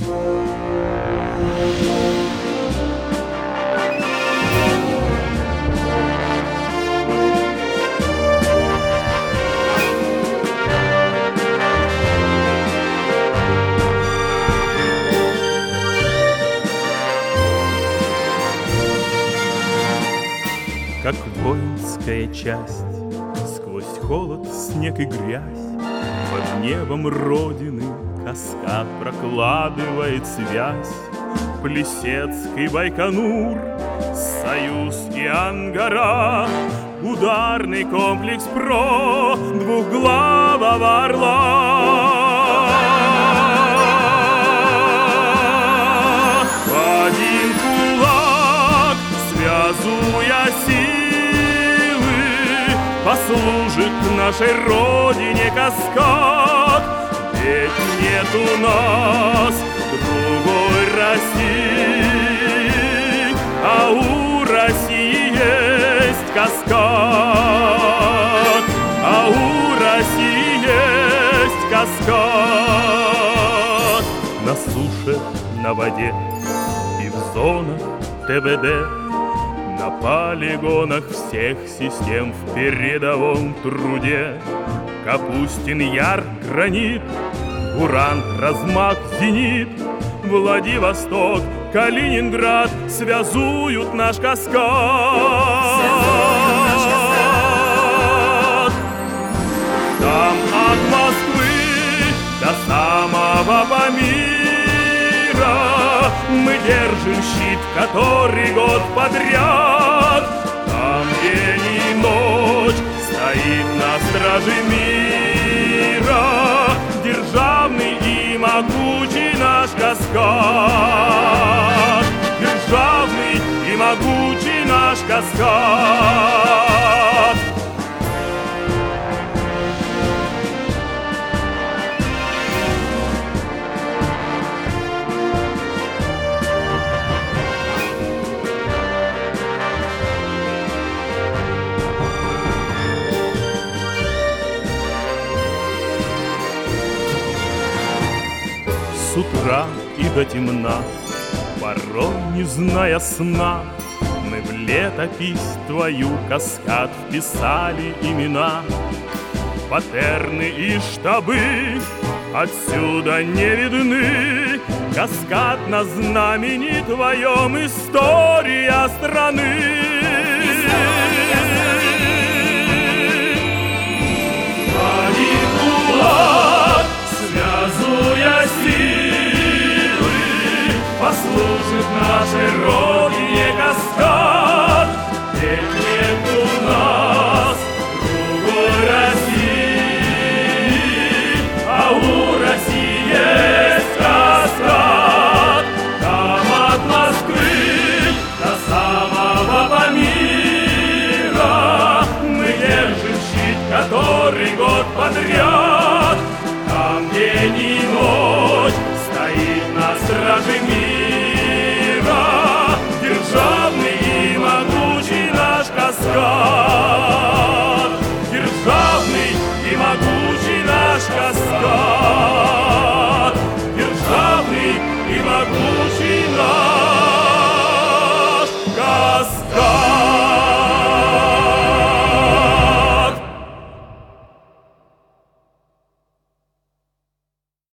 Как воинская часть, сквозь холод, снег и грязь, под небом Родины каскад прокладывает связь. Плесецк и Байконур, Союз и Ангара, ударный комплекс ПРО двухглавого орла. В один кулак, связуя силы, послужит нашей Родине каскад. Ведь нет у нас другой России, а у России есть каскад, а у России есть каскад. На суше, на воде и в зонах ТБД, на полигонах всех систем в передовом труде. Капустин Яр, гранит, Уран, размах, зенит, Владивосток, Калининград связуют наш каскад. Там от Москвы до самого Памира мы держим щит, который год подряд. Там день и ночь стоит на страже мира державный и могучий наш каскад. Державный и могучий наш каскад. С утра и до темна, порой не зная сна, мы в летопись твою каскад вписали имена. Патерны и штабы отсюда не видны, каскад на знамени твоем история страны. Один кулак, связуя силы, послужит нашей Родине каскад. Ведь нет у нас другой России, а у России есть каскад. Там от Москвы до самого Памира мы держим щит, который год подряд. Там день и ночь стоит на страже мира